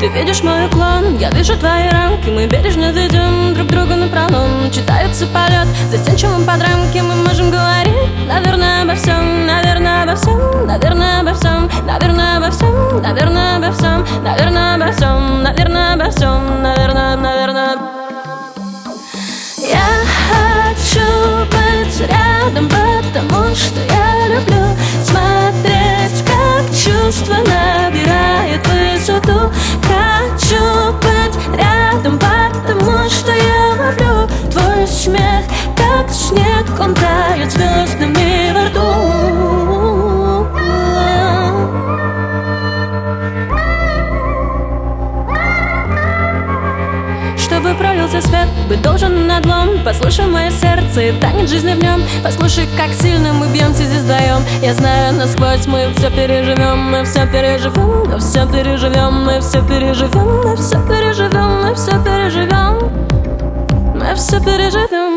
Ты видишь мой уклон, я вижу твои рамки. Мы бережно ведем друг друга напролом. Читается полет, застенчивым под рамки. Мы можем говорить, наверное, обо всем. Наверное, обо всем, наверное, обо всем. Наверное, обо всем, наверное, обо всем. Наверное, обо всем, наверное, обо всем. Наверное. Я хочу быть рядом, потому что я люблю смотреть, как чувство набирает высоту. Хочу быть рядом, потому что я ловлю твой смех, как снег, он тает звездами во рту. Чтобы пролился свет, быть должен надлом. Послушай мое сердце и танец жизни в нем. Послушай, как сильно мы бьемся здесь вдвоем. Я знаю насквозь, мы все переживем. Мы все переживем, мы все переживем. Мы все переживем, мы все переживем. Мы все переживем, мы все переживем.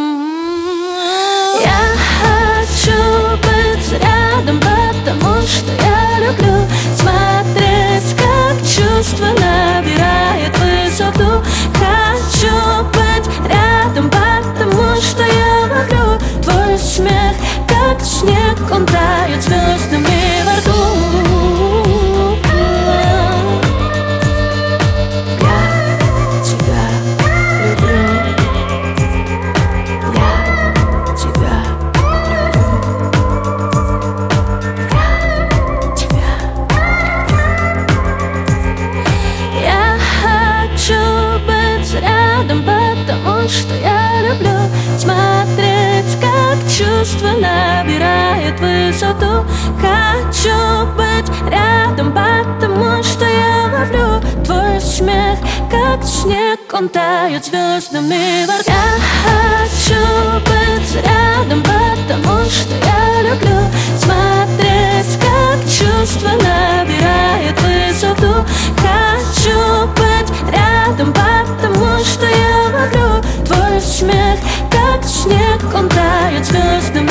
Я хочу быть рядом, потому что я люблю смотреть, как чувство набирает высоту. Хочу быть рядом, потому что я ловлю твой смех, как снег, он тает звездами во рту. Я тебя люблю. Я тебя люблю. Я хочу быть рядом, потому что я люблю смотреть, как чувство набирает высоту. Хочу быть рядом, потому что я ловлю твой смех, как снег, он тает звездами во рту. Я хочу быть рядом, потому что я люблю смотреть, как чувство набирает высоту. Хочу быть рядом, потому что я ловлю твой смех, как снег, он тает звездами.